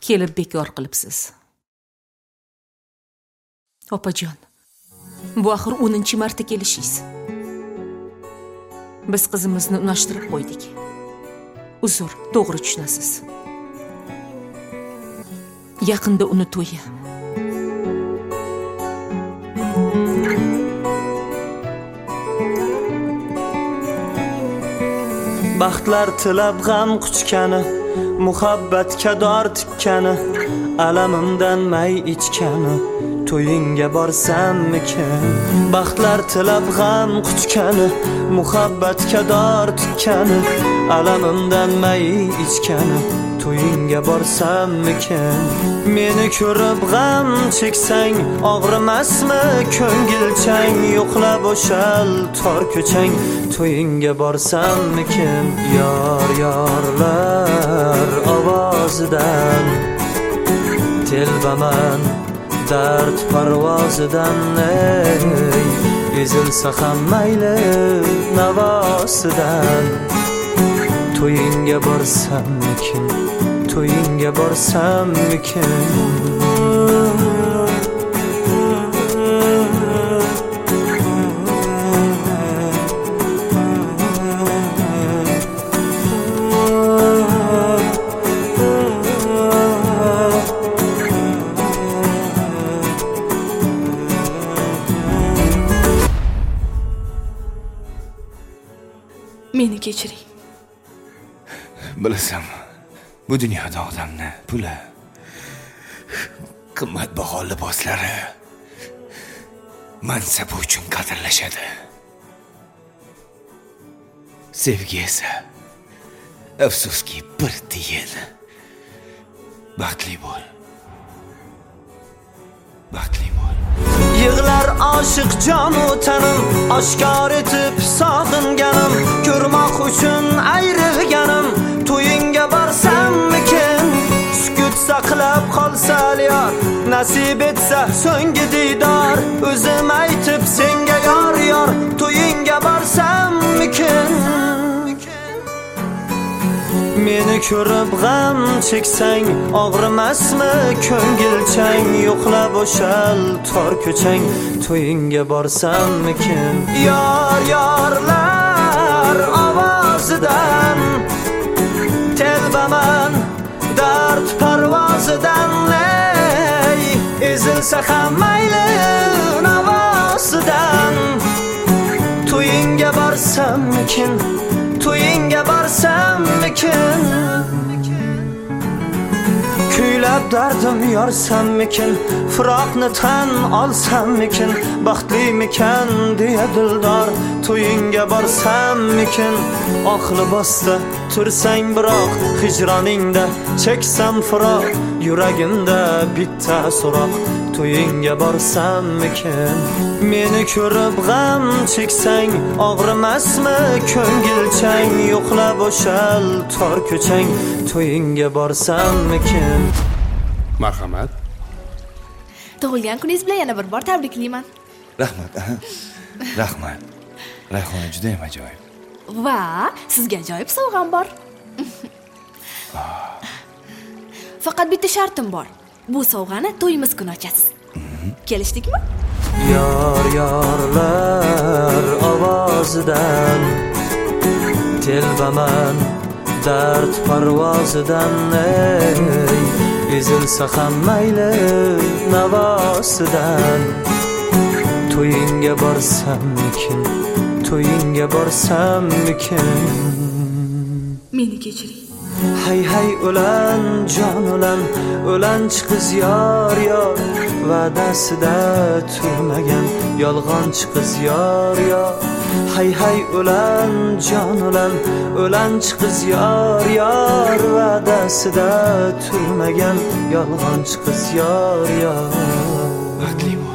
kelib bekor qilibsiz. Opajon, bu axir 10-marta kelishingiz. Biz qizimizni unashtirib qo'ydik. Uzr, to'g'ri tushunasiz. Yaqinda uni to'yi. Baxtlar tilab g'am quchgani, muhabbatga dor tikkani, alamimdan may ichgani, to'yinga borsamikin? Baxtlar tilab g'am quchgani, muhabbatga dor tikkani, alamimdan may ichgani, to'yinga borsamikin? Meni ko'rib g'am cheksang, og'rimasmi ko'ngilchang? Yo'qlab o'shal tor ko'chang, to'yinga borsamikin? Yorlar ovozidan telbaman, dard parvozidan, ezilsa ham mayli navosidan. To'yinga borsamikin? To'yinga borsamikin? Meni kechiring. Bilasam, bu dunyoda odamni puli, qimmatbaho liboslari, mansabi uchun qadrlashadi. Sevgi esa afsuski bir tiyin. Baxtli bo'l. Baxtli bo'l. Yig'lar oshiq jonu tanim, oshkor etib sog'inganim, ko'rmoq uchun ayrilganim, to'yinga borsammikin? Sukut saqlab qolsa yor, nasib etsa so'nggi diydor, o'zim aytib senga yor, to'yinga borsammikin? Meni ko'rib g'am cheksang, og'rimasmi ko'ngilchang? Yo'qlab o'shal tor ko'chang, to'yinga borsammikin? Yorlar ovozidan telbaman, dard parvozidan, ezilsa ham mayli navosidan. To'yinga borsammikin? To'yinga borsammikin? Kuylab dardim yorsammikin? Firoqni tan olsammikin? Baxtlimikan deya dildor, to'yinga borsammikin? Oq libosda tursang biroq, hijroningda cheksam firoq, yuragimda bitta so'roq, to'yinga borsammikin? Meni ko'rib g'am cheksang, og'rimasmi ko'ngilchang? Yo'qlab o'shal tor ko'chang, to'yinga borsammikin? Marhamat. Tug'ilgan kuningiz bilan yana bir bor tabriklayman. Rahmat. Rahmat. Rayhona juda ham ajoyib. Va sizga ajoyib sovg'am bor. Faqat bitta shartim bor. Bu sovg'ani to'yimiz kuni ochasiz. Kelishdikmi? Yorlar ovozidan telbaman, dard parvozidan, ezilsa ham mayli navosidan. To'yinga borsammikin? To'yinga borsammikin? Meni kechiring. Hay hay o'lan jon o'lan, o'lanchi qiz yor, va'dasida turmagan yolg'onchi qiz yor. Hay hay o'lan jon o'lan, o'lanchi qiz yor, va'dasida turmagan yolg'onchi qiz yor. Baxtli